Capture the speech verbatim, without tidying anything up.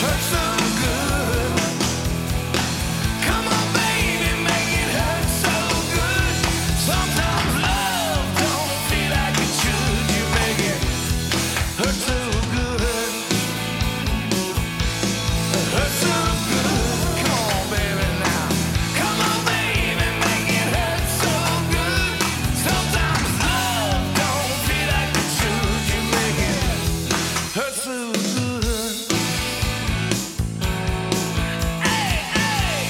hurt so good. Come on, baby, make it hurt so good. Sometimes love don't feel like it should. You make it hurt so good. Hurt so good. Come on, baby, now. Come on, baby, make it hurt so good. Sometimes love don't feel like it should. You make it hurt so good. Hey, hey.